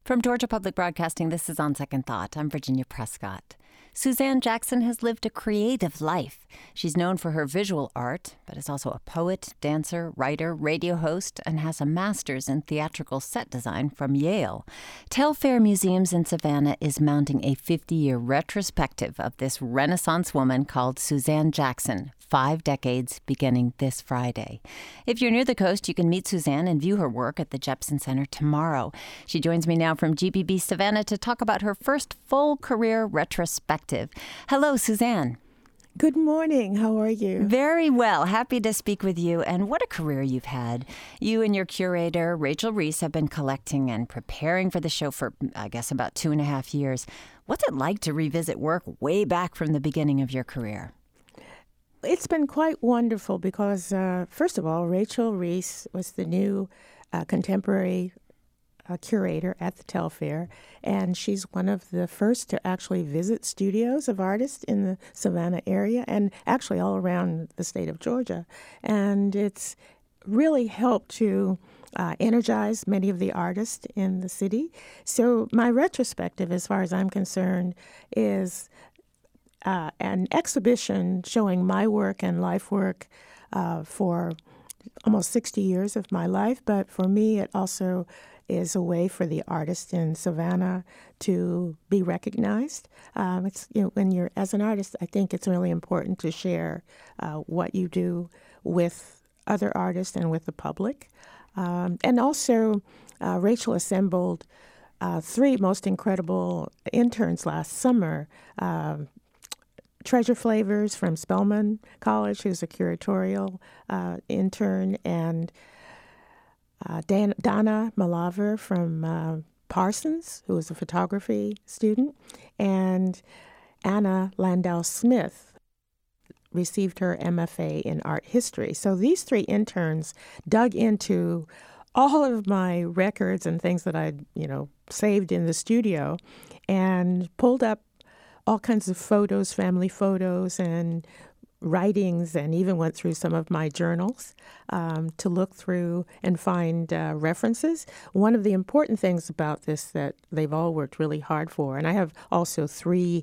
From Georgia Public Broadcasting, this is On Second Thought. I'm Virginia Prescott. Suzanne Jackson has lived a creative life. She's known for her visual art, but is also a poet, dancer, writer, radio host, and has a master's in theatrical set design from Yale. Telfair Museums in Savannah is mounting a 50-year retrospective of this Renaissance woman called Suzanne Jackson, 5 decades beginning this Friday. If you're near the coast, you can meet Suzanne and view her work at the Jepson Center tomorrow. She joins me now from GPB Savannah to talk about her first full career retrospective. Hello, Suzanne. Good morning. How are you? Very well. Happy to speak with you. And what a career you've had. You and your curator, Rachel Reese, have been collecting and preparing for the show for, I guess, about 2.5 years. What's it like to revisit work way back from the beginning of your career? It's been quite wonderful because, first of all, Rachel Reese was the new contemporary curator at the Telfair, and she's one of the first to actually visit studios of artists in the Savannah area and actually all around the state of Georgia. And it's really helped to energize many of the artists in the city. So my retrospective, as far as I'm concerned, is an exhibition showing my work and life work for almost 60 years of my life. But for me, it also is a way for the artists in Savannah to be recognized. It's when you're as an artist, I think it's really important to share what you do with other artists and with the public. And also, Rachel assembled 3 most incredible interns last summer. Treasure Flavors from Spelman College, who's a curatorial intern, and Donna Malaver from Parsons, who is a photography student, and Anna Landau Smith received her MFA in art history. So these 3 interns dug into all of my records and things that I'd, saved in the studio and pulled up all kinds of photos, family photos, and writings, and even went through some of my journals to look through and find references. One of the important things about this that they've all worked really hard for, and I have also 3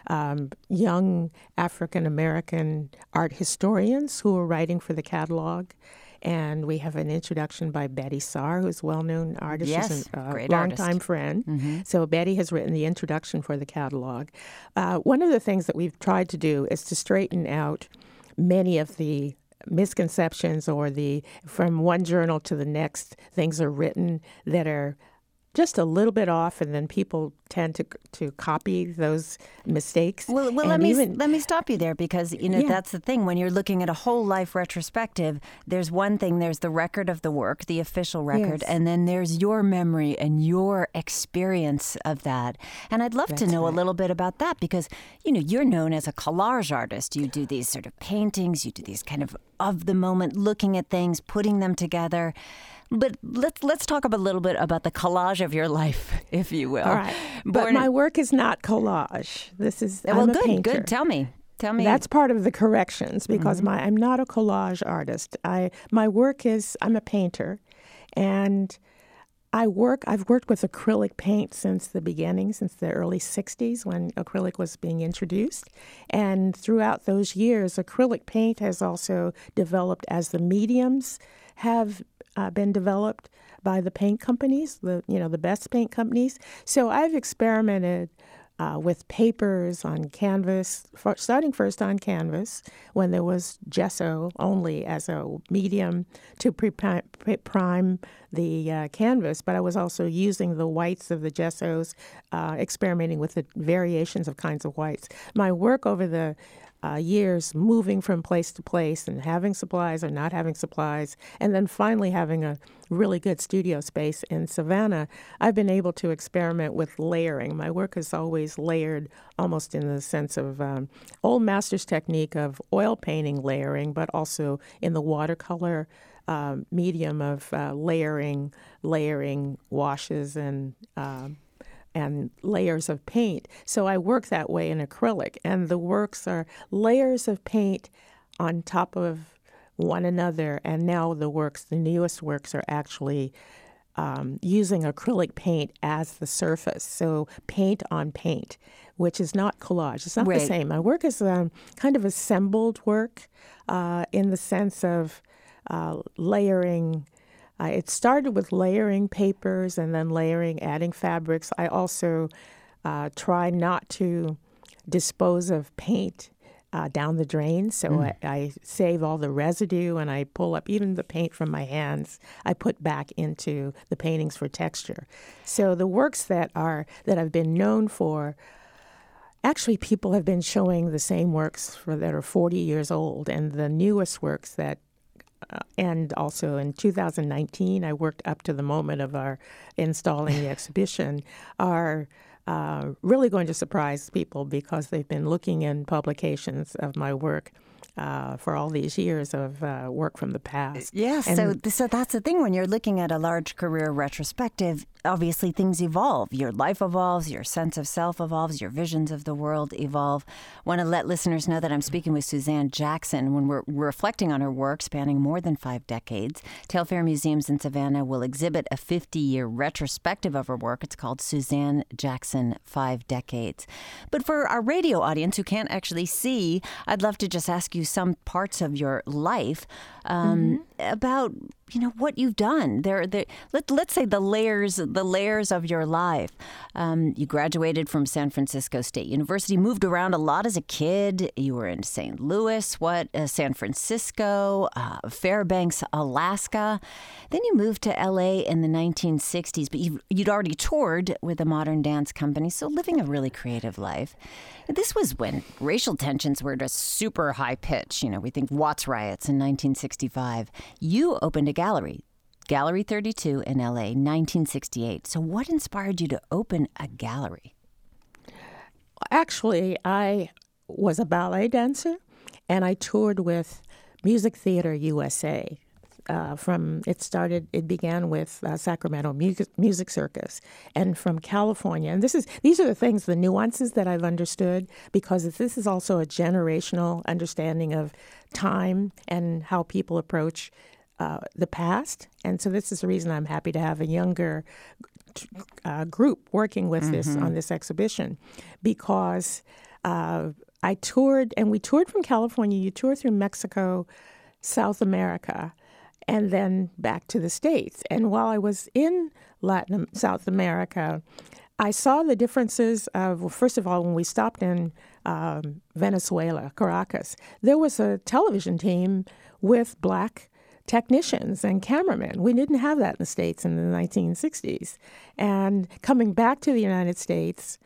young African-American art historians who are writing for the catalog. And we have an introduction by Betty Saar, who's a well-known artist. Yes, she's a great longtime artist. friend. Mm-hmm. So Betty has written the introduction for the catalog. One of the things that we've tried to do is to straighten out many of the misconceptions or from one journal to the next, things are written that are just a little bit off, and then people tend to copy those mistakes. Well, let me stop you there because that's the thing. When you're looking at a whole life retrospective, there's one thing. There's the record of the work, the official record, Yes. and then there's your memory and your experience of that. And I'd love to know a little bit about that because you're known as a collage artist. You do these sort of paintings. You do these kind of the moment, looking at things, putting them together. But let's talk a little bit about the collage of your life, if you will. All right. But my work is not collage. I'm a painter. Good. Tell me. That's part of the corrections because I'm not a collage artist. My work is, I'm a painter, and I've worked with acrylic paint since the beginning, since the early 60s when acrylic was being introduced. And throughout those years, acrylic paint has also developed as the mediums have been developed by the paint companies, the best paint companies. So I've experimented with papers on canvas, starting first on canvas when there was gesso only as a medium to prime the canvas, but I was also using the whites of the gessos, experimenting with the variations of kinds of whites. My work over the years moving from place to place and having supplies or not having supplies, and then finally having a really good studio space in Savannah, I've been able to experiment with layering. My work is always layered almost in the sense of old master's technique of oil painting layering, but also in the watercolor medium of layering washes and layers of paint. So I work that way in acrylic, and the works are layers of paint on top of one another. And now the newest works are actually using acrylic paint as the surface, so paint on paint, which is not collage. It's not the same. My work is kind of assembled work in the sense of layering. It started with layering papers and then adding fabrics. I also try not to dispose of paint down the drain. So I save all the residue and I pull up even the paint from my hands. I put back into the paintings for texture. So the works that I've been known for, actually people have been showing the same works that are 40 years old, and the newest works that and also in 2019, I worked up to the moment of our installing the exhibition, are really going to surprise people because they've been looking in publications of my work for all these years of work from the past. Yes, so that's the thing. When you're looking at a large career retrospective, obviously things evolve. Your life evolves, your sense of self evolves, your visions of the world evolve. Want to let listeners know that I'm speaking with Suzanne Jackson when we're reflecting on her work spanning more than 5 decades. Tailfair Museums in Savannah will exhibit a 50-year retrospective of her work. It's called Suzanne Jackson, 5 Decades. But for our radio audience who can't actually see, I'd love to just ask you some parts of your life about what you've done. Let's say the layers of your life. You graduated from San Francisco State University, moved around a lot as a kid. You were in St. Louis, San Francisco, Fairbanks, Alaska. Then you moved to LA in the 1960s, but you'd already toured with a modern dance company, so living a really creative life. This was when racial tensions were at a super high pitch. We think Watts riots in 1965. You opened a gallery, Gallery 32 in LA, 1968. So what inspired you to open a gallery? Actually, I was a ballet dancer, and I toured with Music Theater USA. It began with Sacramento Music Circus, and from California. And these are the things, the nuances that I've understood, because this is also a generational understanding of time and how people approach the past. And so this is the reason I'm happy to have a younger group working with this on this exhibition, because I toured, and we toured from California. You tour through Mexico, South America, and then back to the States. And while I was in South America, I saw the differences of, first of all, when we stopped in Venezuela, Caracas, there was a television team with black technicians and cameramen. We didn't have that in the States in the 1960s. And coming back to the United States,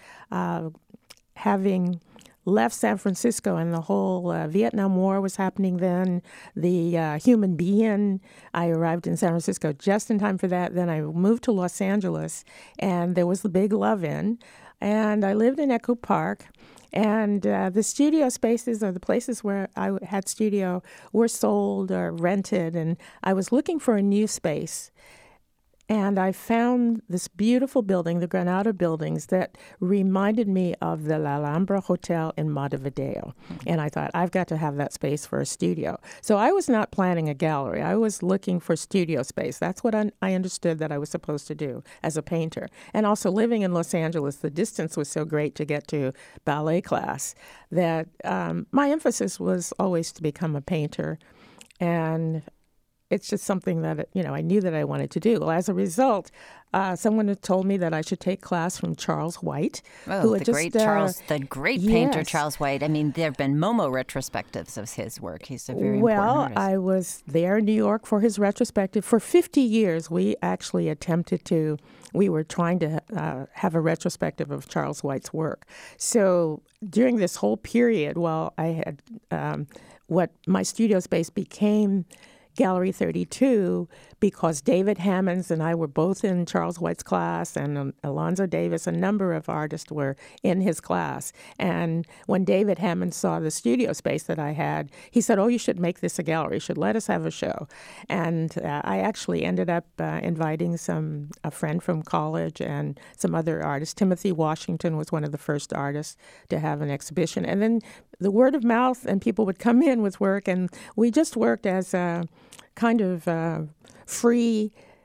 having left San Francisco, and the whole Vietnam War was happening then, the Human Being. I arrived in San Francisco just in time for that. Then I moved to Los Angeles, and there was the big love-in. And I lived in Echo Park. And the studio spaces, or the places where I had studio, were sold or rented. And I was looking for a new space. And I found this beautiful building, the Granada Buildings, that reminded me of the La Alhambra Hotel in Montevideo. And I thought, I've got to have that space for a studio. So I was not planning a gallery. I was looking for studio space. That's what I understood that I was supposed to do as a painter. And also living in Los Angeles, the distance was so great to get to ballet class that my emphasis was always to become a painter. And it's just something that, I knew that I wanted to do. Well, as a result, someone had told me that I should take class from Charles White. Oh, the great painter, Charles White. I mean, there have been MoMA retrospectives of his work. He's a very important artist. Well, I was there in New York for his retrospective. For 50 years, we actually we were trying to have a retrospective of Charles White's work. So during this whole period, while I had what my studio space became Gallery 32, because David Hammonds and I were both in Charles White's class, and Alonzo Davis, a number of artists were in his class. And when David Hammonds saw the studio space that I had, he said, you should make this a gallery. You should let us have a show. And I actually ended up inviting a friend from college and some other artists. Timothy Washington was one of the first artists to have an exhibition. And then the word of mouth, and people would come in with work, and we just worked as a kind of free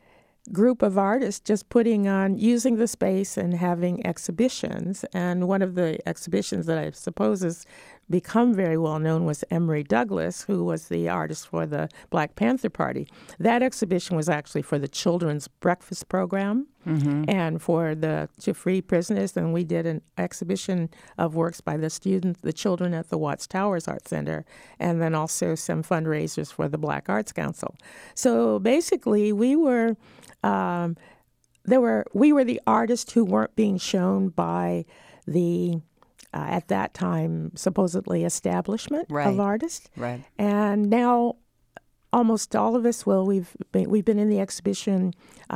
group of artists just using the space and having exhibitions. And one of the exhibitions that I suppose has become very well known was Emory Douglas, who was the artist for the Black Panther Party. That exhibition was actually for the children's breakfast program and to free prisoners. And we did an exhibition of works by the children at the Watts Towers Art Center, and then also some fundraisers for the Black Arts Council. So basically, we were the artists who weren't being shown by the at that time supposedly establishment of artists. Right. And now almost all of us, we've been in the exhibition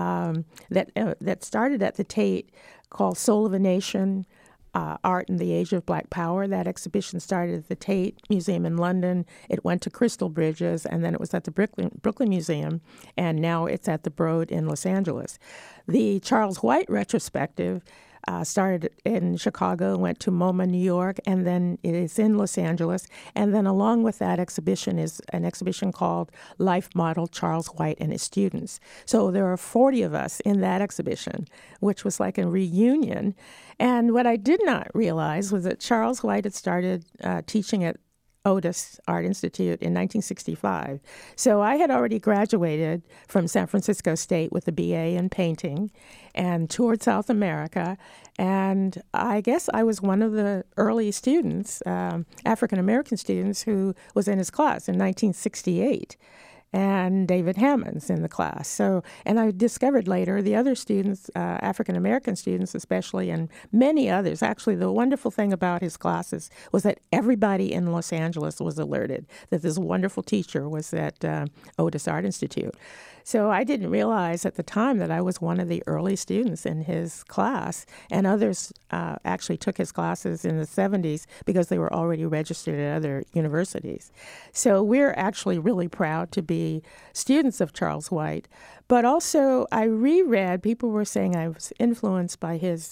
that started at the Tate called Soul of a Nation, Art in the Age of Black Power. That exhibition started at the Tate Museum in London. It went to Crystal Bridges, and then it was at the Brooklyn Museum, and now it's at the Broad in Los Angeles. The Charles White retrospective started in Chicago, went to MoMA, New York, and then it is in Los Angeles. And then along with that exhibition is an exhibition called Life Model Charles White and His Students. So there are 40 of us in that exhibition, which was like a reunion. And what I did not realize was that Charles White had started teaching at Otis Art Institute in 1965. So I had already graduated from San Francisco State with a BA in painting and toured South America. And I guess I was one of the early students, African-American students, who was in his class in 1968. And David Hammond's in the class. So, and I discovered later the other students, African-American students especially, and many others. Actually, the wonderful thing about his classes was that everybody in Los Angeles was alerted that this wonderful teacher was at Otis Art Institute. So I didn't realize at the time that I was one of the early students in his class, and others actually took his classes in the 70s because they were already registered at other universities. So we're actually really proud to be students of Charles White. But also I reread, people were saying I was influenced by his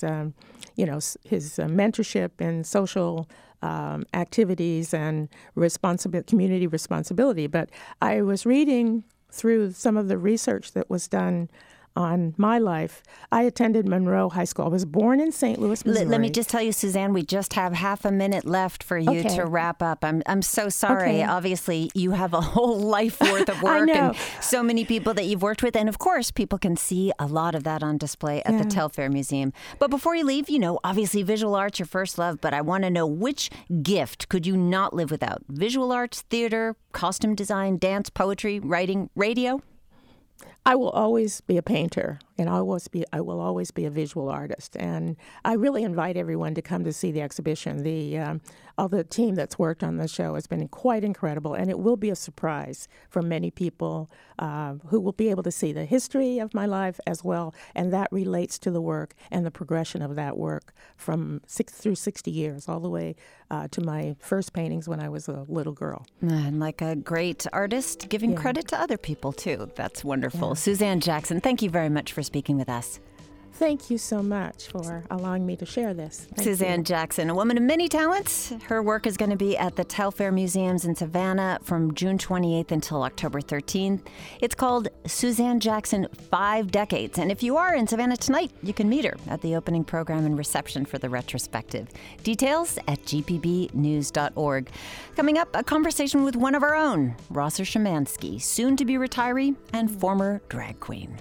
mentorship in social activities and community responsibility. But I was reading through some of the research that was done on my life. I attended Monroe High School. I was born in St. Louis, Missouri. Let me just tell you, Suzanne, we just have half a minute left for you to wrap up. I'm so sorry. Okay. Obviously, you have a whole life worth of work and so many people that you've worked with. And of course, people can see a lot of that on display at the Telfair Museum. But before you leave, obviously visual art's your first love, but I want to know, which gift could you not live without? Visual arts, theater, costume design, dance, poetry, writing, radio? I will always be a painter, and I will always be a visual artist. And I really invite everyone to come to see the exhibition. All the team that's worked on the show has been quite incredible, and it will be a surprise for many people who will be able to see the history of my life as well, and that relates to the work and the progression of that work from 60 years, all the way to my first paintings when I was a little girl. And like a great artist, giving credit to other people, too. That's wonderful. Suzanne Jackson, thank you very much for speaking with us. Thank you so much for allowing me to share this. Suzanne Jackson, a woman of many talents. Her work is going to be at the Telfair Museums in Savannah from June 28th until October 13th. It's called Suzanne Jackson 5 Decades. And if you are in Savannah tonight, you can meet her at the opening program and reception for the retrospective. Details at gpbnews.org. Coming up, a conversation with one of our own, Rosser Szymanski, soon to be retiree and former drag queen.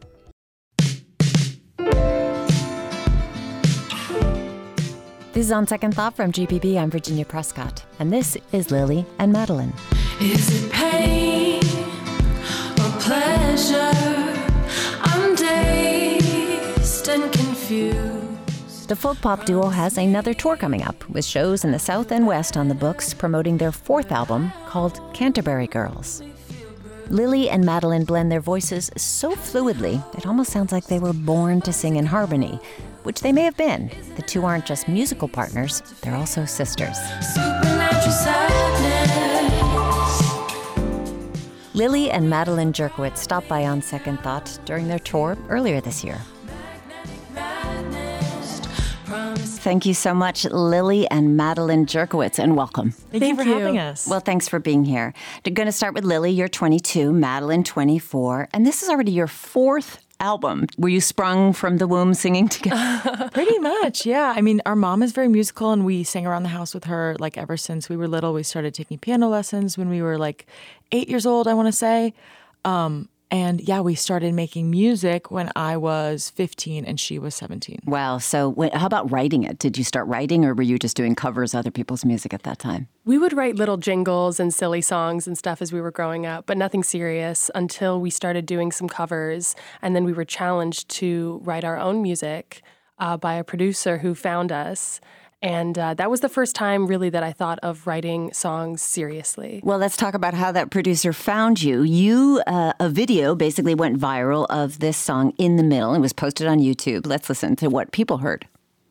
This is On Second Thought from GPB. I'm Virginia Prescott, and this is Lily and Madeline. Is it pain or pleasure? I'm dazed and confused. The folk pop duo has another tour coming up, with shows in the South and West on the books promoting their 4th album called Canterbury Girls. Lily and Madeline blend their voices so fluidly, it almost sounds like they were born to sing in harmony, which they may have been. The two aren't just musical partners, they're also sisters. Supernatural sadness. Lily and Madeline Jerkowitz stopped by On Second Thought during their tour earlier this year. promise. Thank you so much, Lily and Madeline Jerkowitz, and welcome. Thank you for having us. Well, thanks for being here. We're going to start with Lily. You're 22, Madeline, 24, and this is already your fourth album. Were you sprung from the womb singing together? Pretty much, yeah. I mean, our mom is very musical, and we sang around the house with her like ever since we were little. We started taking piano lessons when we were like 8 years old, I want to say. And yeah, we started making music when I was 15 and she was 17. Wow. So how about writing it? Did you start writing, or were you just doing covers of other people's music at that time? We would write little jingles and silly songs and stuff as we were growing up, but nothing serious until we started doing some covers. And then we were challenged to write our own music by a producer who found us. And that was the first time, really, that I thought of writing songs seriously. Well, let's talk about how that producer found you. A video basically went viral of this song, In the Middle. It was posted on YouTube. Let's listen to what people heard.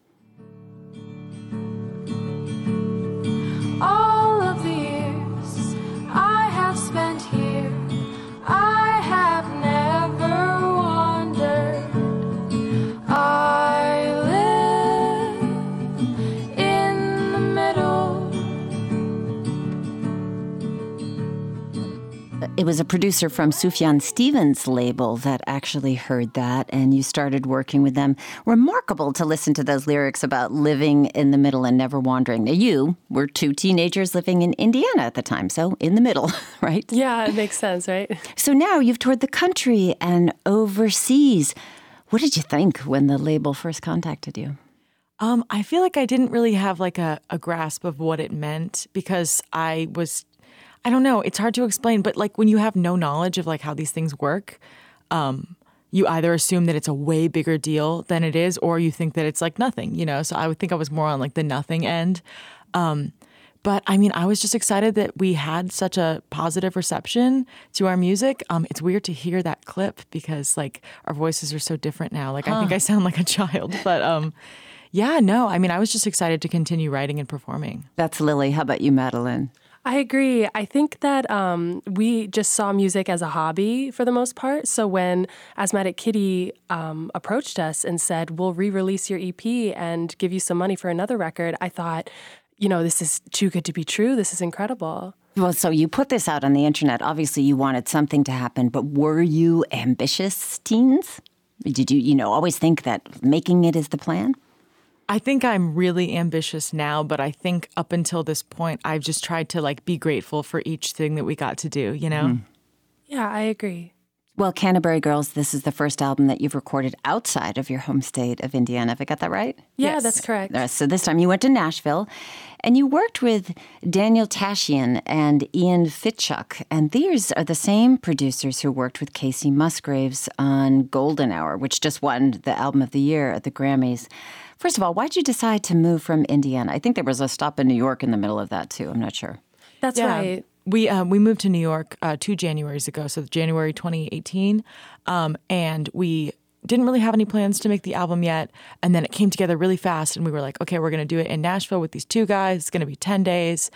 All of the years I have spent here, I have never wandered. I live in the middle. It was a producer from Sufjan Stevens' label that actually heard that, and you started working with them. Remarkable to listen to those lyrics about living in the middle and never wandering. Now, you were two teenagers living in Indiana at the time, so in the middle, right? Yeah, it makes sense, right? So now you've toured the country and overseas. What did you think when the label first contacted you? I feel like I didn't really have like a grasp of what it meant because I don't know, it's hard to explain, but like when you have no knowledge of like how these things work, you either assume that it's a way bigger deal than it is, or you think that it's like nothing, you know? So I would think I was more on like the nothing end. But I mean, I was just excited that we had such a positive reception to our music. It's weird to hear that clip because like our voices are so different now. Like I think I sound like a child, but yeah, no, I mean, I was just excited to continue writing and performing. That's Lily. How about you, Madeline? I agree. I think that we just saw music as a hobby for the most part. So when Asthmatic Kitty approached us and said, we'll re-release your EP and give you some money for another record, I thought, you know, this is too good to be true. This is incredible. Well, so you put this out on the internet. Obviously, you wanted something to happen, but were you ambitious teens? Did you, always think that making it is the plan? I think I'm really ambitious now, but I think up until this point, I've just tried to like be grateful for each thing that we got to do, you know? Yeah, I agree. Well, Canterbury Girls, this is the first album that you've recorded outside of your home state of Indiana. Have I got that right? Yeah, Yes. that's correct. So this time you went to Nashville and you worked with Daniel Tashian and Ian Fitchuk. And these are the same producers who worked with Casey Musgraves on Golden Hour, which just won the Album of the Year at the Grammys. First of all, why'd you decide to move from Indiana? I think there was a stop in New York in the middle of that, too. I'm not sure. That's Yeah. right. We moved to New York 2 Januaries ago, so January 2018, and we didn't really have any plans to make the album yet, and then it came together really fast, and we were like, okay, we're going to do it in Nashville with these two guys. It's going to be 10 days.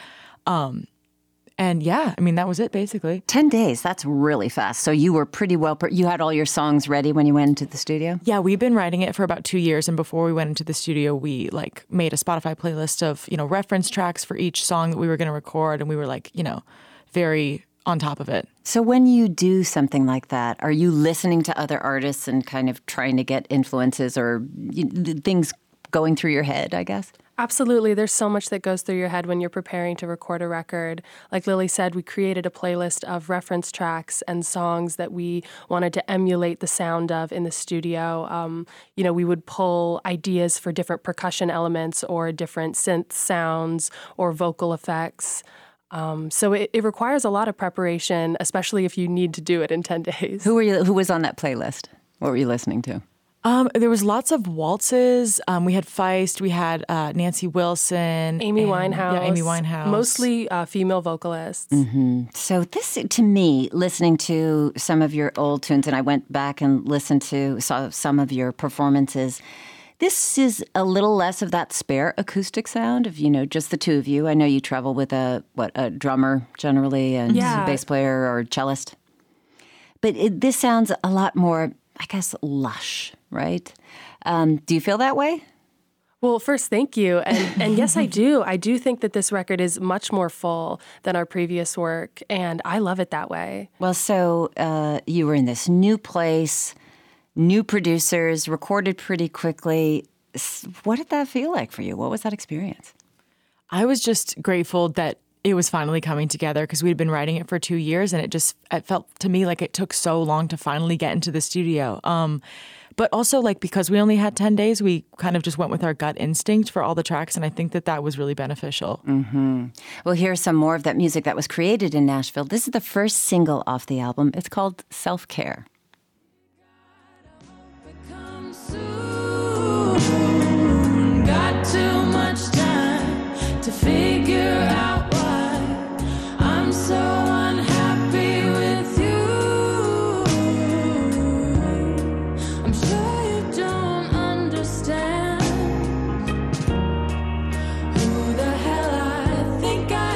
And yeah, I mean, that was it, basically. 10 days, that's really fast. So you were pretty well, you had all your songs ready when you went into the studio? Yeah, we've been writing it for about 2 years, and before we went into the studio, we like made a Spotify playlist of, reference tracks for each song that we were going to record, and we were like, very on top of it. So when you do something like that, are you listening to other artists and kind of trying to get influences or things going through your head, I guess? Absolutely. There's so much that goes through your head when you're preparing to record a record. Like Lily said, we created a playlist of reference tracks and songs that we wanted to emulate the sound of in the studio. We would pull ideas for different percussion elements or different synth sounds or vocal effects. So it requires a lot of preparation, especially if you need to do it in 10 days. Who was on that playlist? What were you listening to? There was lots of waltzes. We had Feist. We had Nancy Wilson. Amy Winehouse. Yeah, Amy Winehouse. Mostly female vocalists. Mm-hmm. So this, to me, listening to some of your old tunes, and I went back and saw some of your performances, this is a little less of that spare acoustic sound of, just the two of you. I know you travel with a drummer generally and a bass player or cellist. But this sounds a lot more, I guess, lush, right? Do you feel that way? Well, first, thank you. And yes, I do. I do think that this record is much more full than our previous work, and I love it that way. Well, so you were in this new place, new producers, recorded pretty quickly. What did that feel like for you? What was that experience? I was just grateful that it was finally coming together because we'd been writing it for 2 years, and it felt to me like it took so long to finally get into the studio. But also, like, because we only had 10 days, we kind of just went with our gut instinct for all the tracks, and I think that was really beneficial. Mm-hmm. Well, here's some more of that music that was created in Nashville. This is the first single off the album. It's called Self-Care. Got too much time to figure out why I'm so unhappy with you. I'm sure you don't understand who the hell I think I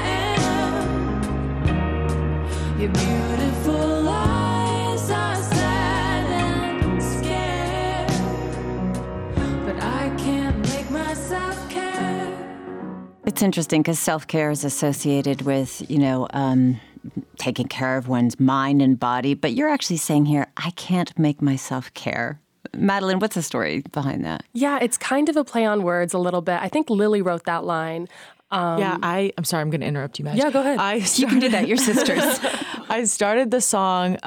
am. Your beautiful eyes are sad and scared, but I can't make myself care. It's interesting because self-care is associated with, taking care of one's mind and body. But you're actually saying here, I can't make myself care. Madeline, what's the story behind that? Yeah, it's kind of a play on words a little bit. I think Lily wrote that line. I'm sorry, I'm going to interrupt you, Madge. Yeah, go ahead. You can do that. You're sisters. I started the song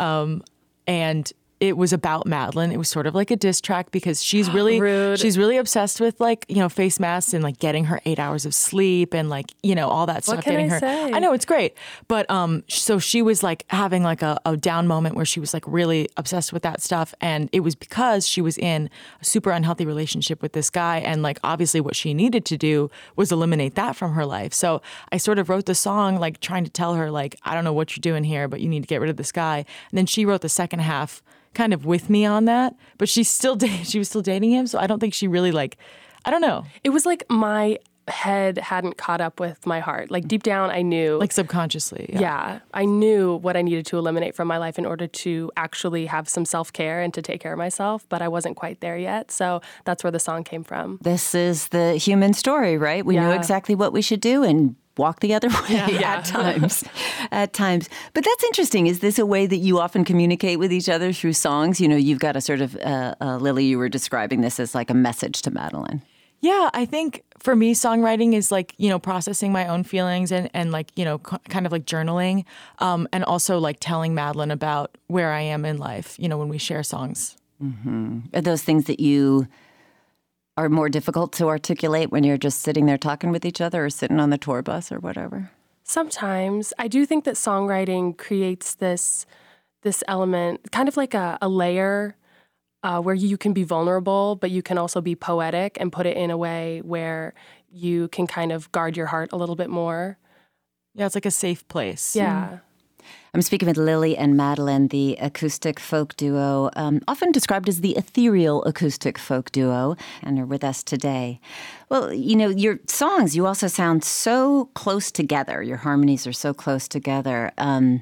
and it was about Madeline. It was sort of like a diss track because she's really Rude. she's really obsessed with face masks and like getting her 8 hours of sleep and all that stuff. What can getting I her. say? I know it's great, but so she was like having like a down moment where she was like really obsessed with that stuff, and it was because she was in a super unhealthy relationship with this guy, and like obviously what she needed to do was eliminate that from her life. So I sort of wrote the song like trying to tell her like, I don't know what you're doing here, but you need to get rid of this guy. And then she wrote the second half kind of with me on that, but she was still dating him, so I don't think she really I don't know. It was like my head hadn't caught up with my heart. Like deep down, I knew. Like subconsciously. Yeah, I knew what I needed to eliminate from my life in order to actually have some self-care and to take care of myself, but I wasn't quite there yet. So that's where the song came from. This is the human story, right? We know Yeah. exactly what we should do and walk the other way at times. But that's interesting. Is this a way that you often communicate with each other through songs? You've got a sort of, Lily, you were describing this as like a message to Madeline. Yeah, I think for me, songwriting is like, processing my own feelings and kind of like journaling, and also like telling Madeline about where I am in life, when we share songs. Mm-hmm. Are those things that you are more difficult to articulate when you're just sitting there talking with each other or sitting on the tour bus or whatever? Sometimes. I do think that songwriting creates this element, kind of like a layer where you can be vulnerable, but you can also be poetic and put it in a way where you can kind of guard your heart a little bit more. Yeah, it's like a safe place. Yeah. I'm speaking with Lily and Madeline, the acoustic folk duo, often described as the ethereal acoustic folk duo, and are with us today. Well, your songs, you also sound so close together. Your harmonies are so close together.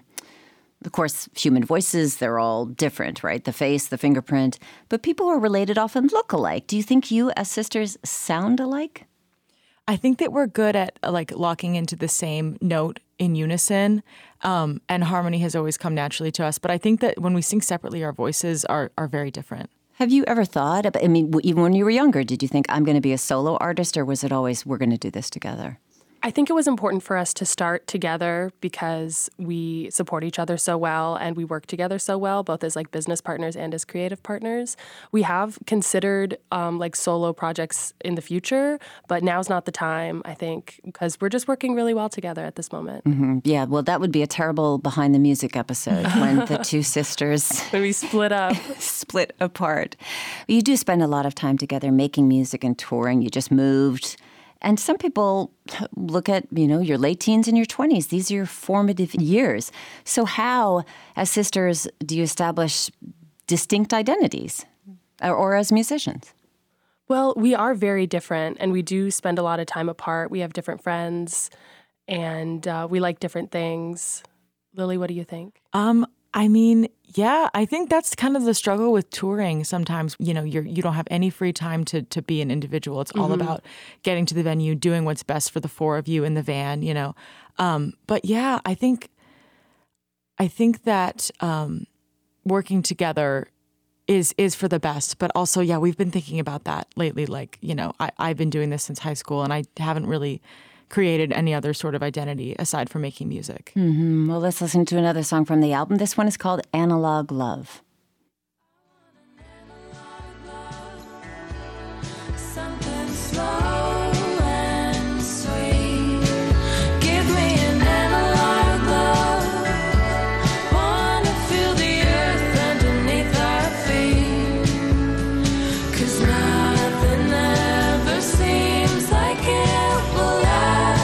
Of course, human voices, they're all different, right? The face, the fingerprint. But people who are related often look alike. Do you think you as sisters sound alike? I think that we're good at like locking into the same note in unison, and harmony has always come naturally to us. But I think that when we sing separately, our voices are very different. Have you ever thought about, even when you were younger, did you think I'm going to be a solo artist, or was it always we're going to do this together? I think it was important for us to start together because we support each other so well and we work together so well, both as like business partners and as creative partners. We have considered like solo projects in the future, but now's not the time, I think, because we're just working really well together at this moment. Mm-hmm. Yeah, well, that would be a terrible behind the music episode when the two sisters When we split up. split apart. You do spend a lot of time together making music and touring. You just moved. And some people look at, your late teens and your 20s. These are your formative years. So how, as sisters, do you establish distinct identities or as musicians? Well, we are very different and we do spend a lot of time apart. We have different friends and we like different things. Lily, what do you think? I mean, yeah, I think that's kind of the struggle with touring. Sometimes, you know, you don't have any free time to be an individual. It's all about getting to the venue, doing what's best for the four of you in the van, you know. But yeah, I think that working together is for the best. But also, yeah, we've been thinking about that lately. Like, you know, I've been doing this since high school, and I haven't really created any other sort of identity aside from making music. Mm-hmm. Well, let's listen to another song from the album. This one is called Analog Love. Something slow and sweet. Give me an analog love. Wanna feel the earth underneath our feet. 'Cause nothing ever seems like it will last.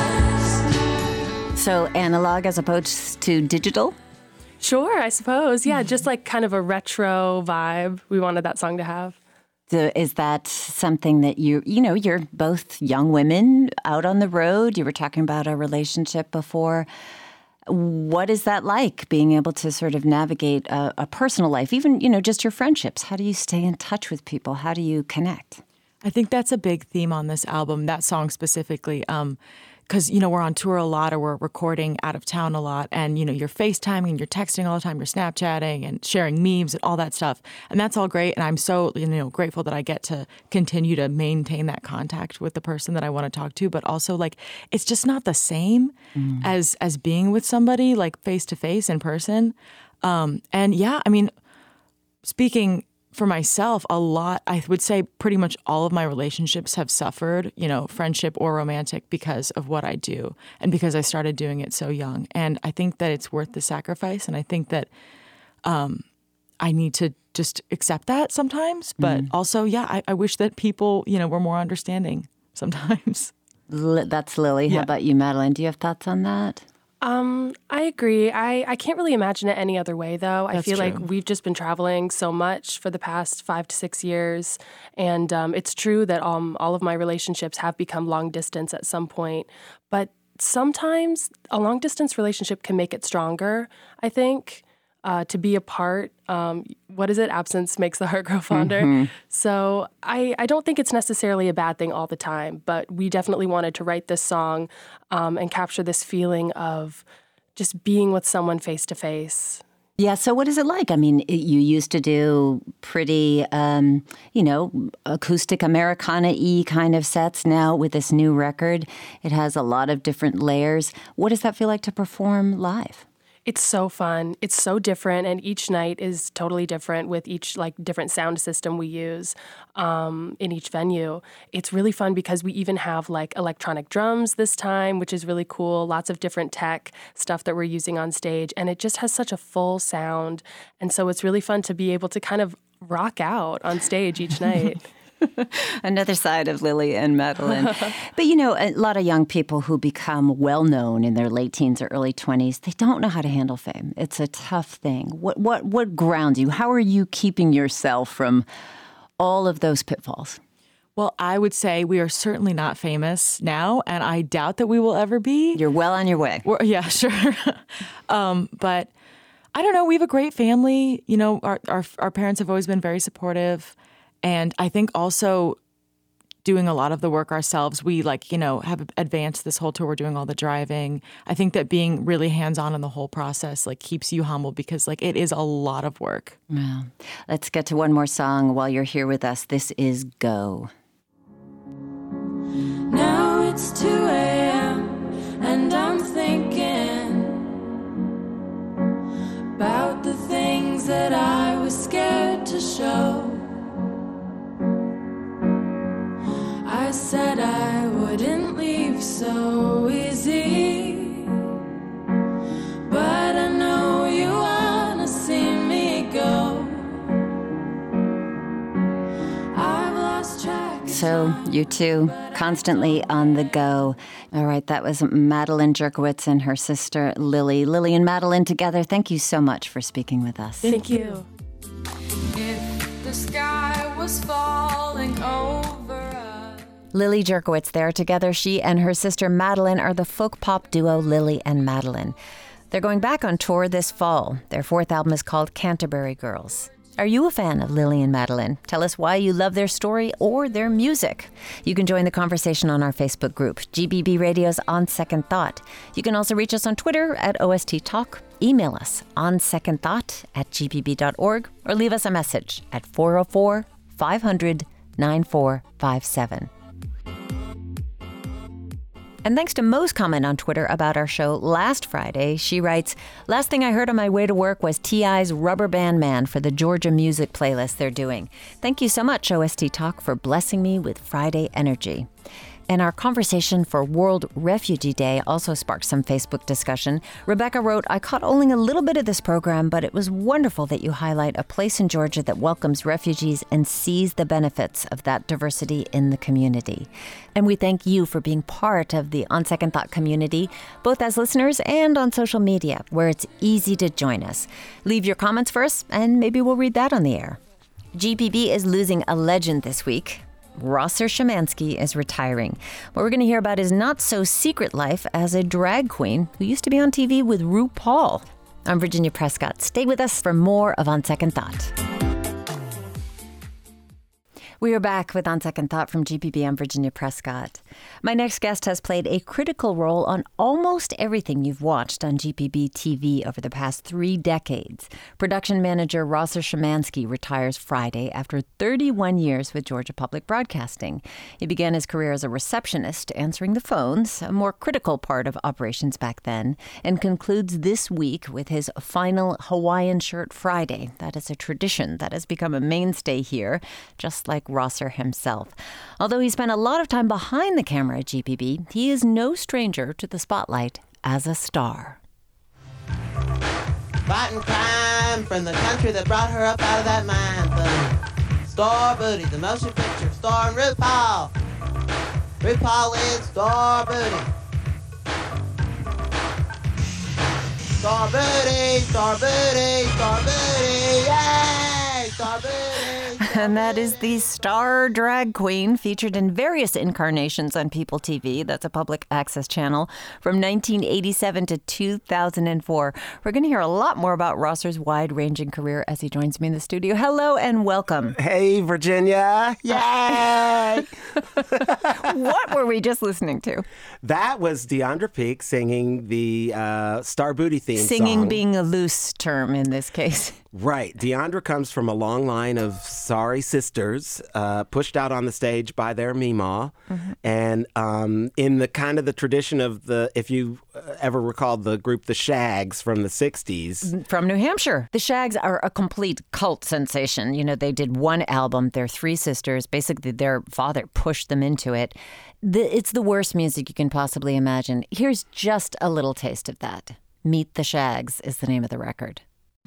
So analog as opposed to digital? Sure, I suppose. Yeah, just like kind of a retro vibe we wanted that song to have. So is that something that you're both young women out on the road? You were talking about a relationship before. What is that like, being able to sort of navigate a personal life, even, you know, just your friendships? How do you stay in touch with people? How do you connect? I think that's a big theme on this album, that song specifically. Because, you know, we're on tour a lot, or we're recording out of town a lot, and, you know, you're FaceTiming and you're texting all the time, you're Snapchatting and sharing memes and all that stuff. And that's all great. And I'm so, you know, grateful that I get to continue to maintain that contact with the person that I want to talk to. But also, like, it's just not the same as being with somebody, like, face to face in person. And yeah, I mean, speaking for myself, a lot, I would say pretty much all of my relationships have suffered, you know, friendship or romantic, because of what I do and because I started doing it so young. And I think that it's worth the sacrifice. And I think that I need to just accept that sometimes. But also, yeah, I wish that people, you know, were more understanding sometimes. That's Lily. How about you, Madeline? Do you have thoughts on that? I agree. I can't really imagine it any other way, though. I feel like we've just been traveling so much for the past 5 to 6 years. And it's true that all of my relationships have become long distance at some point. But sometimes a long distance relationship can make it stronger, I think. To be apart, what is it? Absence makes the heart grow fonder. So I don't think it's necessarily a bad thing all the time, but we definitely wanted to write this song and capture this feeling of just being with someone face to face. Yeah, so what is it like? I mean, you used to do pretty, you know, acoustic Americana-y kind of sets. Now with this new record, it has a lot of different layers. What does that feel like to perform live? It's so fun. It's so different, and each night is totally different with each like different sound system we use in each venue. It's really fun because we even have like electronic drums this time, which is really cool. Lots of different tech stuff that we're using on stage, and it just has such a full sound. And so it's really fun to be able to kind of rock out on stage each night. Another side of Lily and Madeline. But, you know, a lot of young people who become well-known in their late teens or early 20s, they don't know how to handle fame. It's a tough thing. What grounds you? How are you keeping yourself from all of those pitfalls? Well, I would say we are certainly not famous now, and I doubt that we will ever be. You're well on your way. Yeah, sure. But I don't know. We have a great family. You know, our parents have always been very supportive. And I think also doing a lot of the work ourselves, we have advanced this whole tour. We're doing all the driving. I think that being really hands-on in the whole process keeps you humble because it is a lot of work. Well, let's get to one more song while you're here with us. This is Go. Now it's 2 a.m. and I'm thinking about the things that I was scared to show. I said I wouldn't leave so easy, but I know you wanna see me go. I've lost track. So you two, constantly on the go. All right, that was Madeline Jerkowitz and her sister Lily. Lily and Madeline together, thank you so much for speaking with us. Thank you. If the sky was falling over us. Lily Jerkowitz there. Together, she and her sister Madeline are the folk pop duo Lily and Madeline. They're going back on tour this fall. Their fourth album is called Canterbury Girls. Are you a fan of Lily and Madeline? Tell us why you love their story or their music. You can join the conversation on our Facebook group, GBB Radio's On Second Thought. You can also reach us on Twitter at OST Talk, email us onsecondthought@gbb.org, or leave us a message at 404-500-9457. And thanks to Mo's comment on Twitter about our show last Friday. She writes, "Last thing I heard on my way to work was T.I.'s Rubber Band Man for the Georgia music playlist they're doing. Thank you so much, OST Talk, for blessing me with Friday energy." And our conversation for World Refugee Day also sparked some Facebook discussion. Rebecca wrote, "I caught only a little bit of this program, but it was wonderful that you highlight a place in Georgia that welcomes refugees and sees the benefits of that diversity in the community." And we thank you for being part of the On Second Thought community, both as listeners and on social media, where it's easy to join us. Leave your comments for us, and maybe we'll read that on the air. GPB is losing a legend this week. Rosser Szymanski is retiring. What we're going to hear about his not-so-secret life as a drag queen who used to be on TV with RuPaul. I'm Virginia Prescott. Stay with us for more of On Second Thought. We are back with On Second Thought from GPB. I'm Virginia Prescott. My next guest has played a critical role on almost everything you've watched on GPB TV over the past 3 decades. Production manager Rosser Szymanski retires Friday after 31 years with Georgia Public Broadcasting. He began his career as a receptionist, answering the phones, a more critical part of operations back then, and concludes this week with his final Hawaiian Shirt Friday. That is a tradition that has become a mainstay here, just like Rosser himself. Although he spent a lot of time behind the camera at GPB, he is no stranger to the spotlight as a star. Fighting crime from the country that brought her up out of that mine. Star Booty, the motion picture starring RuPaul. RuPaul is Star Booty. Star Booty, Star Booty, Star Booty, yay! Star Booty. And that is the star drag queen featured in various incarnations on People TV. That's a public access channel from 1987 to 2004. We're going to hear a lot more about Rosser's wide-ranging career as he joins me in the studio. Hello and welcome. Hey, Virginia. Yay! What were we just listening to? That was Deandra Peak singing the Star Booty theme song. Singing being a loose term in this case. Right. Deandra comes from a long line of sorry sisters pushed out on the stage by their Meemaw. Mm-hmm. And in the kind of the tradition of the, if you ever recall the group The Shags from the 60s. From New Hampshire. The Shags are a complete cult sensation. You know, they did one album. They're 3 sisters. Basically, their father pushed them into it. It's the worst music you can possibly imagine. Here's just a little taste of that. Meet the Shags is the name of the record.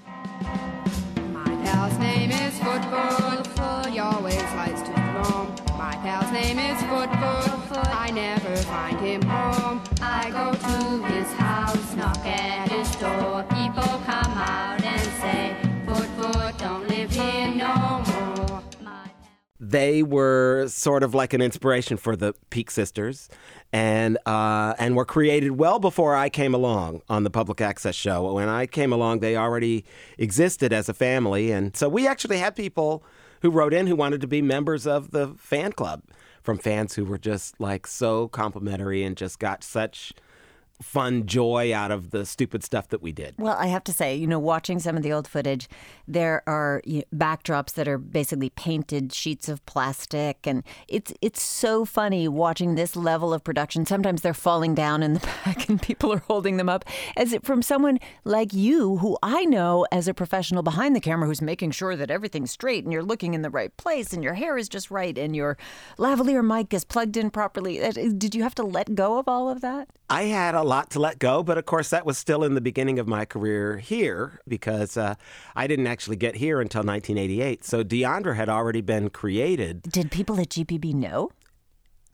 My pal's name is Foot. He always likes to roam. My pal's name is Foot. I never find him home. I go to his house, knock at his door. People come out and say, Foot, don't live here no more. They were sort of like an inspiration for the Peak Sisters, and were created well before I came along on the public access show. When I came along, they already existed as a family, and so we actually had people who wrote in who wanted to be members of the fan club, from fans who were just like so complimentary and just got such fun joy out of the stupid stuff that we did. Well, I have to say, you know, watching some of the old footage, there are backdrops that are basically painted sheets of plastic, and it's so funny watching this level of production. Sometimes they're falling down in the back and people are holding them up. From someone like you, who I know as a professional behind the camera who's making sure that everything's straight and you're looking in the right place and your hair is just right and your lavalier mic is plugged in properly. Did you have to let go of all of that? I had a lot to let go, but of course that was still in the beginning of my career here, because I didn't actually get here until 1988. So Deandra had already been created. Did people at GPB know?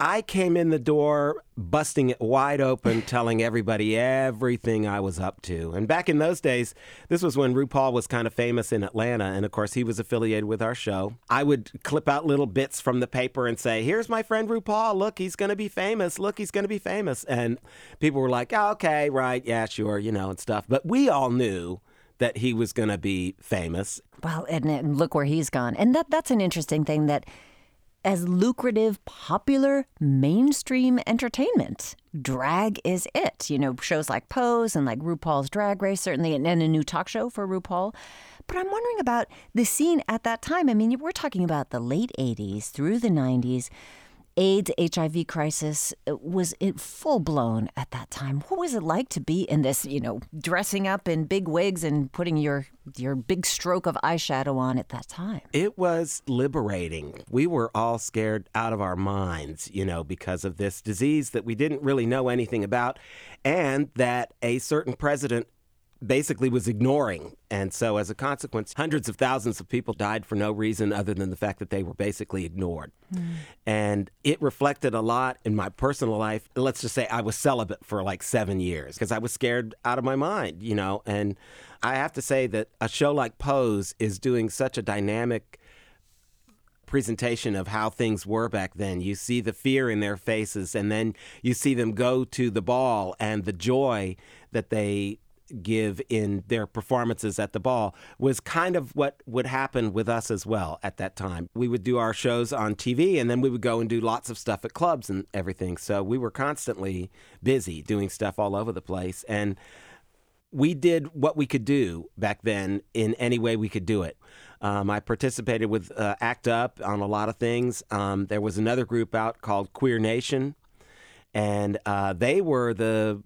I came in the door, busting it wide open, telling everybody everything I was up to. And back in those days, this was when RuPaul was kind of famous in Atlanta. And of course, he was affiliated with our show. I would clip out little bits from the paper and say, here's my friend RuPaul. Look, he's going to be famous. Look, he's going to be famous. And people were like, oh, okay, right. Yeah, sure, and stuff. But we all knew that he was going to be famous. Well, and look where he's gone. And that's an interesting thing, that as lucrative, popular, mainstream entertainment, drag is it. Shows like Pose and like RuPaul's Drag Race, certainly, and a new talk show for RuPaul. But I'm wondering about the scene at that time. I mean, we're talking about the late 80s through the 90s. AIDS, HIV crisis was full blown at that time. What was it like to be in this, dressing up in big wigs and putting your big stroke of eyeshadow on at that time? It was liberating. We were all scared out of our minds, because of this disease that we didn't really know anything about, and that a certain president basically was ignoring. And so as a consequence, hundreds of thousands of people died for no reason other than the fact that they were basically ignored. And it reflected a lot in my personal life. Let's just say I was celibate for like 7 years because I was scared out of my mind, And I have to say that a show like Pose is doing such a dynamic presentation of how things were back then. You see the fear in their faces, and then you see them go to the ball, and the joy that they give in their performances at the ball was kind of what would happen with us as well at that time. We would do our shows on TV, and then we would go and do lots of stuff at clubs and everything. So we were constantly busy doing stuff all over the place. And we did what we could do back then in any way we could do it. I participated with ACT UP on a lot of things. There was another group out called Queer Nation, and they were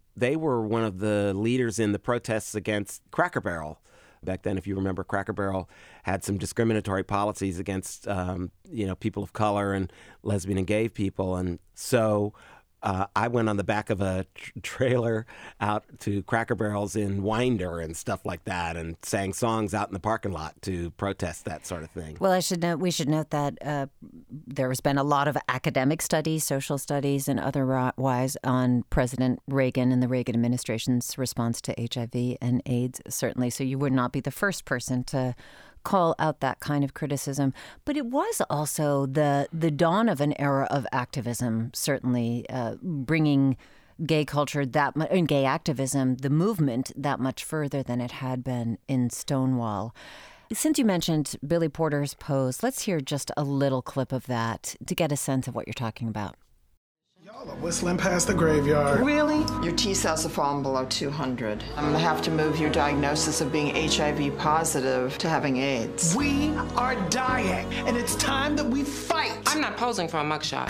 one of the leaders in the protests against Cracker Barrel. Back then, if you remember, Cracker Barrel had some discriminatory policies against people of color and lesbian and gay people, and so I went on the back of a trailer out to Cracker Barrels in Winder and stuff like that, and sang songs out in the parking lot to protest that sort of thing. Well, we should note that there has been a lot of academic studies, social studies, and otherwise on President Reagan and the Reagan administration's response to HIV and AIDS, certainly. So you would not be the first person to call out that kind of criticism. But it was also the dawn of an era of activism, certainly bringing gay culture and gay activism, the movement, that much further than it had been in Stonewall. Since you mentioned Billy Porter's Pose, let's hear just a little clip of that to get a sense of what you're talking about. Y'all are whistling past the graveyard. Really? Your T cells have fallen below 200. I'm going to have to move your diagnosis of being HIV positive to having AIDS. We are dying, and it's time that we fight. I'm not posing for a mugshot.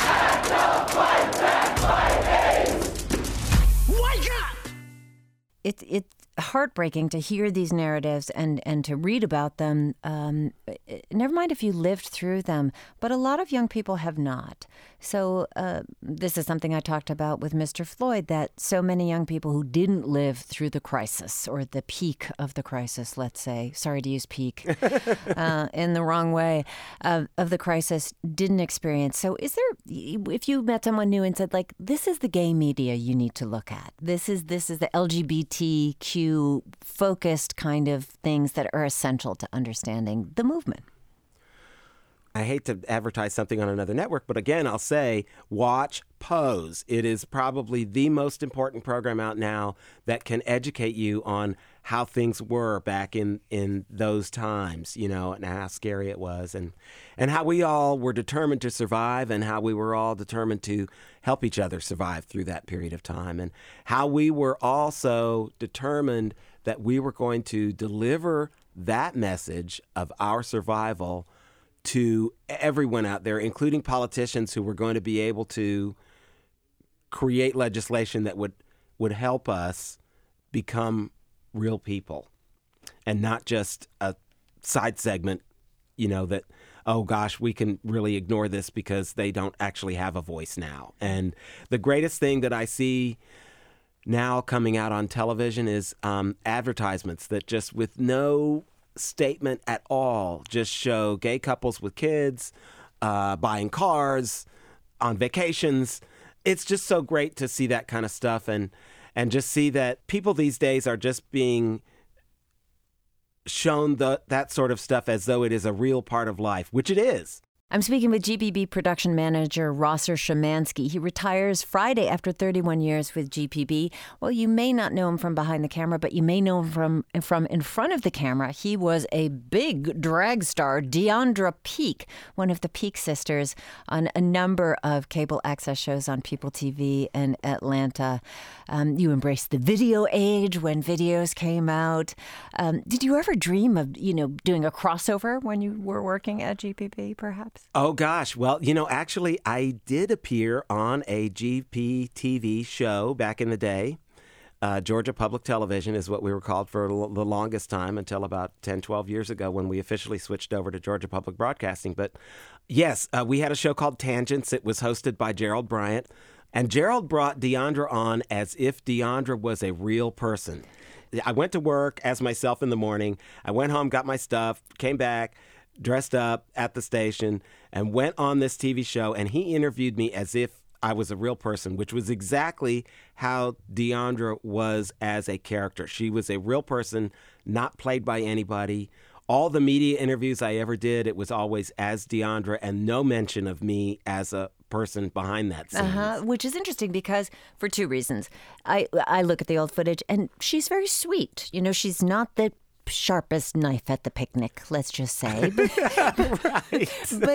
Wake up! It's heartbreaking to hear these narratives and to read about them. Never mind if you lived through them, but a lot of young people have not. So this is something I talked about with Mr. Floyd, that so many young people who didn't live through the crisis or the peak of the crisis, let's say, sorry to use peak in the wrong way, of the crisis, didn't experience. So is there, if you met someone new and said, like, this is the gay media you need to look at, this is the LGBTQ focused kind of things that are essential to understanding the movement? I hate to advertise something on another network, but again, I'll say, watch Pose. It is probably the most important program out now that can educate you on how things were back in those times, and how scary it was, and how we all were determined to survive, and how we were all determined to help each other survive through that period of time, and how we were also determined that we were going to deliver that message of our survival to everyone out there, including politicians who were going to be able to create legislation that would help us become real people and not just a side segment, that, oh gosh, we can really ignore this because they don't actually have a voice now. And the greatest thing that I see now coming out on television is advertisements that just with no statement at all just show gay couples with kids buying cars, on vacations. It's just so great to see that kind of stuff and just see that people these days are just being shown that sort of stuff as though it is a real part of life, which it is. I'm speaking with GPB production manager Rosser Szymanski. He retires Friday after 31 years with GPB. Well, you may not know him from behind the camera, but you may know him from in front of the camera. He was a big drag star, Deandra Peak, one of the Peak sisters, on a number of cable access shows on People TV in Atlanta. You embraced the video age when videos came out. Did you ever dream of, doing a crossover when you were working at GPB, perhaps? Oh, gosh. Well, actually, I did appear on a GP TV show back in the day. Georgia Public Television is what we were called for the longest time until about 10, 12 years ago when we officially switched over to Georgia Public Broadcasting. But yes, we had a show called Tangents. It was hosted by Gerald Bryant. And Gerald brought Deandra on as if Deandra was a real person. I went to work as myself in the morning. I went home, got my stuff, came back, dressed up at the station, and went on this TV show, and he interviewed me as if I was a real person, which was exactly how Deandra was as a character. She was a real person, not played by anybody. All the media interviews I ever did, it was always as Deandra and no mention of me as a person behind that scene. Which is interesting because for two reasons. I look at the old footage, and she's very sweet. She's not the sharpest knife at the picnic, let's just say. Right.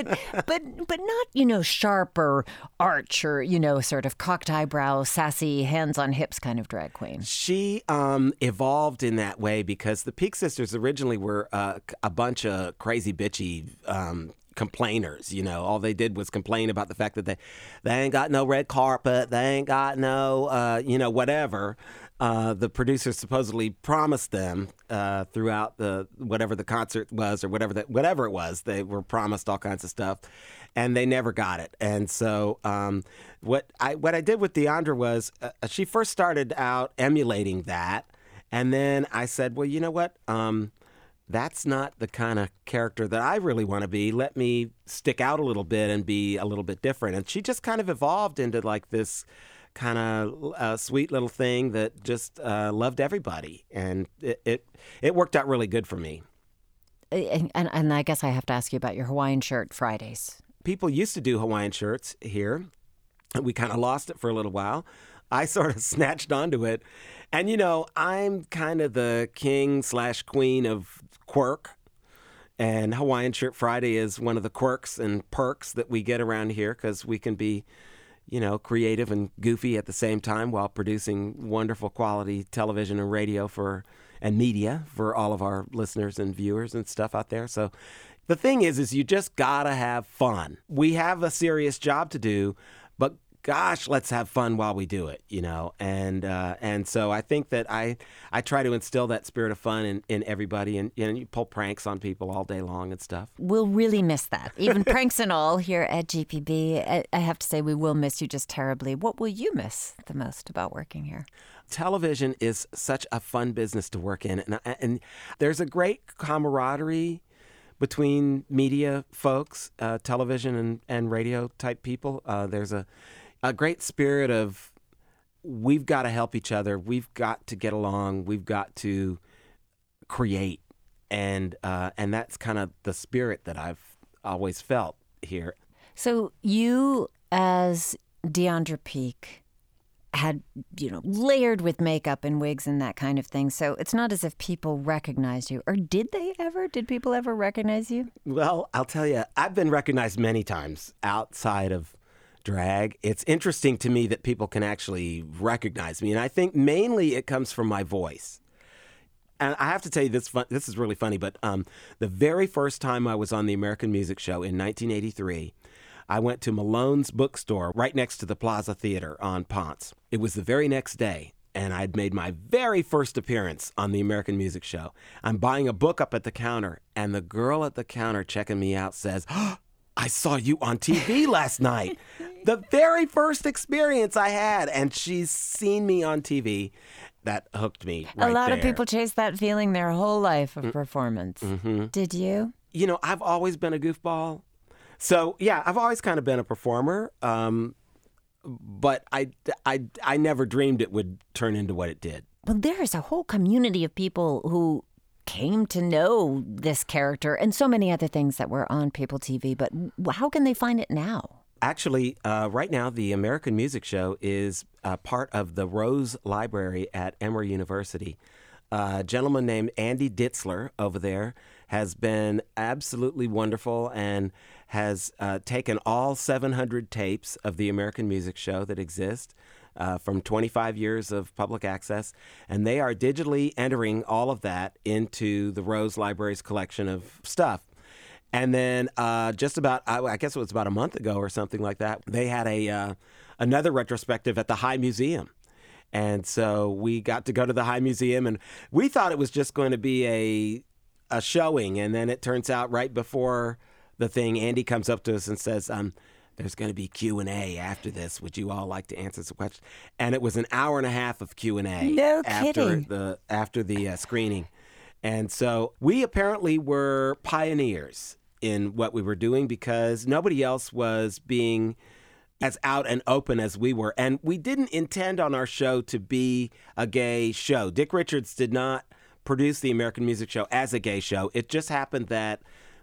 but not, sharp or arch or, sort of cocked eyebrow, sassy, hands on hips kind of drag queen. She evolved in that way because the Peak Sisters originally were a bunch of crazy bitchy complainers. All they did was complain about the fact that they ain't got no red carpet, they ain't got no whatever. The producers supposedly promised them throughout whatever the concert was or whatever it was. They were promised all kinds of stuff, and they never got it. And so what I did with Deandra was she first started out emulating that, and then I said, well, you know what? That's not the kind of character that I really want to be. Let me stick out a little bit and be a little bit different. And she just kind of evolved into like this kind of sweet little thing that just loved everybody. And it worked out really good for me. And I guess I have to ask you about your Hawaiian shirt Fridays. People used to do Hawaiian shirts here. And we kind of lost it for a little while. I sort of snatched onto it. And, I'm kind of the king/queen of quirk. And Hawaiian Shirt Friday is one of the quirks and perks that we get around here because we can be, creative and goofy at the same time while producing wonderful quality television and radio and media for all of our listeners and viewers and stuff out there. So the thing is you just got to have fun. We have a serious job to do, but gosh, let's have fun while we do it, and so I think that I try to instill that spirit of fun in everybody, and you pull pranks on people all day long and stuff. We'll really miss that, even pranks and all here at GPB. I have to say we will miss you just terribly. What will you miss the most about working here? Television is such a fun business to work in, and there's a great camaraderie between media folks, television and radio type people. There's a great spirit of we've got to help each other. We've got to get along. We've got to create. And that's kind of the spirit that I've always felt here. So you, as Deandra Peak, had, layered with makeup and wigs and that kind of thing. So it's not as if people recognized you. Or did they ever? Did people ever recognize you? Well, I'll tell you, I've been recognized many times outside of drag. It's interesting to me that people can actually recognize me. And I think mainly it comes from my voice. And I have to tell you, this is really funny, but the very first time I was on the American Music Show in 1983, I went to Malone's bookstore right next to the Plaza Theater on Ponce. It was the very next day, and I'd made my very first appearance on the American Music Show. I'm buying a book up at the counter, and the girl at the counter checking me out says, "Oh, I saw you on TV last night." The very first experience I had, and she's seen me on TV. That hooked me right there. A lot of people chase that feeling their whole life of performance. Mm-hmm. Did you? I've always been a goofball. So, yeah, I've always kind of been a performer, but I never dreamed it would turn into what it did. Well, there's a whole community of people who came to know this character and so many other things that were on People TV, but how can they find it now? Actually, right now, the American Music Show is part of the Rose Library at Emory University. A gentleman named Andy Ditzler over there has been absolutely wonderful and has taken all 700 tapes of the American Music Show that exist from 25 years of public access, and they are digitally entering all of that into the Rose Library's collection of stuff. And then just about, I guess it was about a month ago or something like that, they had another retrospective at the High Museum. And so we got to go to the High Museum, and we thought it was just going to be a showing. And then it turns out right before the thing, Andy comes up to us and says, there's going to be Q&A after this. Would you all like to answer some questions? And it was an hour and a half of Q&A No after kidding. after the screening. And so we apparently were pioneers in what we were doing because nobody else was being as out and open as we were. And we didn't intend on our show to be a gay show. Dick Richards did not produce the American Music Show as a gay show. It just happened that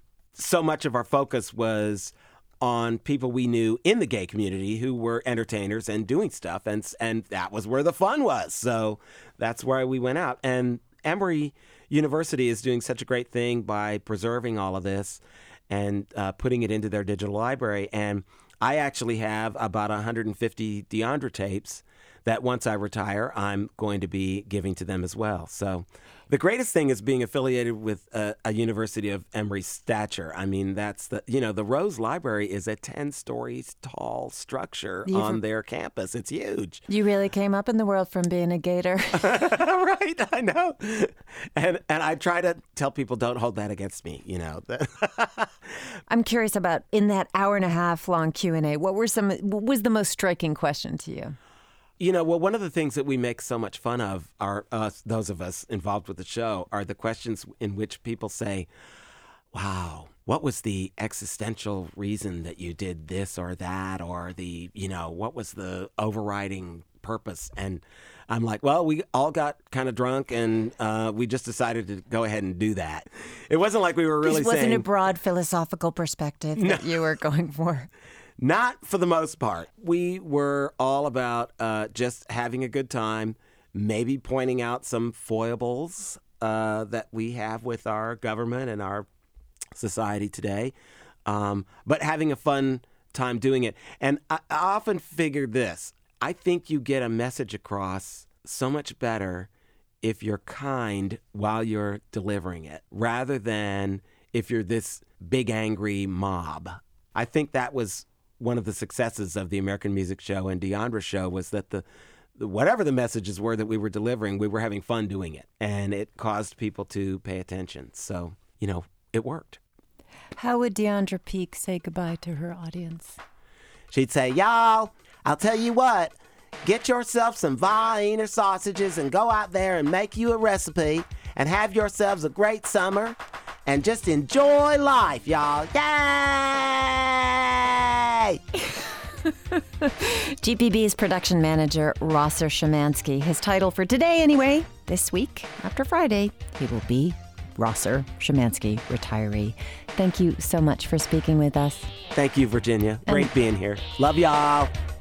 so much of our focus was on people we knew in the gay community who were entertainers and doing stuff, and that was where the fun was. So that's why we went out. And Emory University is doing such a great thing by preserving all of this and putting it into their digital library. And I actually have about 150 Deandra tapes that once I retire, I'm going to be giving to them as well. So the greatest thing is being affiliated with a university of Emory's stature. I mean, that's the Rose Library is a 10 stories tall structure on their campus. It's huge. You really came up in the world from being a gator. Right, I know. And I try to tell people, don't hold that against me, I'm curious about, in that hour and a half long Q&A, what was the most striking question to you? Well, one of the things that we make so much fun of are those of us involved with the show are the questions in which people say, wow, what was the existential reason that you did this or that, or what was the overriding purpose? And I'm like, well, we all got kind of drunk and we just decided to go ahead and do that. It wasn't like we were really saying... This wasn't a broad philosophical perspective that you were going for. Not for the most part. We were all about just having a good time, maybe pointing out some foibles that we have with our government and our society today, but having a fun time doing it. And I often figured this. I think you get a message across so much better if you're kind while you're delivering it, rather than if you're this big angry mob. I think that was one of the successes of the American Music Show and Deandra Show was that the whatever the messages were that we were delivering, we were having fun doing it. And it caused people to pay attention. So, it worked. How would Deandra Peak say goodbye to her audience? She'd say, y'all, I'll tell you what, get yourself some Wiener sausages and go out there and make you a recipe and have yourselves a great summer and just enjoy life, y'all. Yay! GPB's production manager, Rosser Szymanski. His title for today, anyway, this week, after Friday, he will be Rosser Szymanski, retiree. Thank you so much for speaking with us. Thank you, Virginia. Great being here. Love y'all.